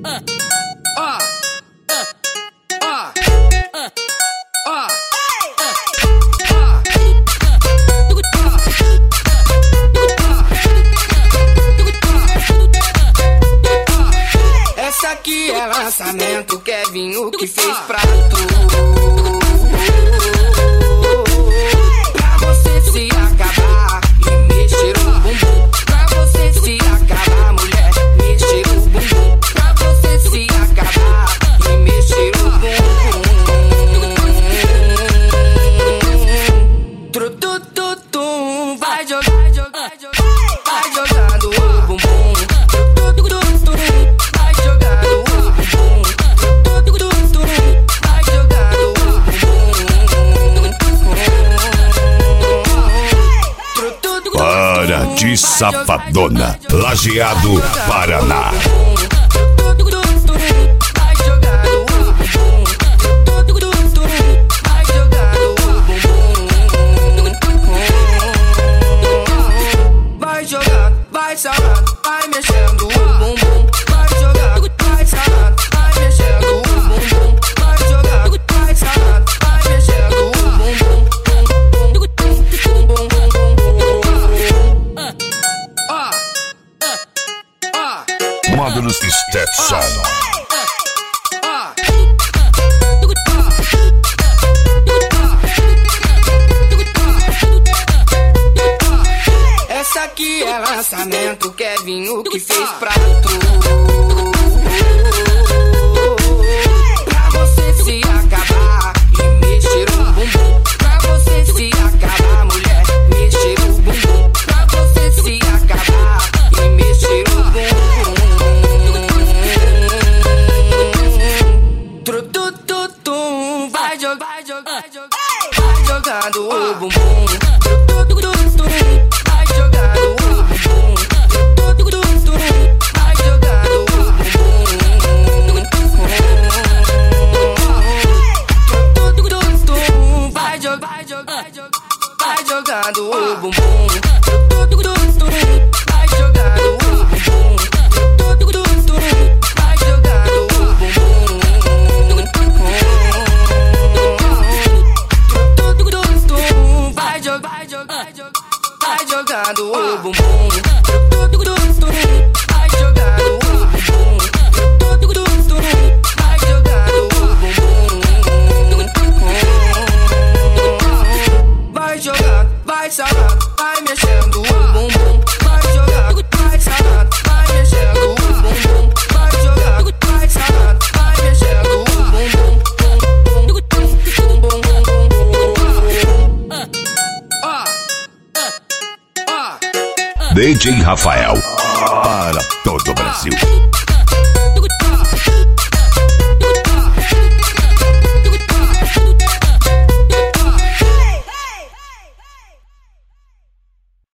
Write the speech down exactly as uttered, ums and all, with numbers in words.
Essa aqui é lançamento, Kevinho que fez pra tu. Pra você se acabar e mexer o bumbum. Pra você se acabar, mulher, mexer o bumbum. Pra você se acabar e mexer o bumbum. Tru tu tu tum, vai jogar, vai jogar, vai jogando o bumbum. Tru tu tu tum, vai jogando o bumbum. Tru tu tu tum, vai jogando o bumbum. Para de safadona, Lajeado, Paraná. Vai jogando, vai salando, vai mexendo o bumbum. Vai jogando, vai salando, vai mexendo o bumbum. Vai jogando, vai salando, vai mexendo o bumbum. Ó, ó, Módulos Stetson. essa aqui é lançamento, Kevinho que fez pra tu. Pra você se acabar e mexer o bumbum. Pra você se acabar, mulher, mexer o bumbum. Pra você se acabar e mexer o bumbum. Tru tu tu tum, vai jogar, vai jogar, vai jogando o bumbum. Tru tu tu tum, vai jogando o bumbum. Tru tu tu tum, vai jogando o bumbum. Tru tu tu tum, vai jogar, vai jogar, vai jogando o bumbum. Tru tu tu tum, vai jogando o bumbum. Tru tu tu tum, vai jogando o bumbum. Vai jogar, vai jogar, vai jogando o bumbum. Vai jogando o bumbum. Vai jogando o bumbum. Vai jogando, vai salando, vai mexendo o bumbum. Vai jogando, vai salando, vai mexendo o bumbum. Vai jogando, vai salando, vai mexendo o bumbum. D J Rafael, para todo o Brasil.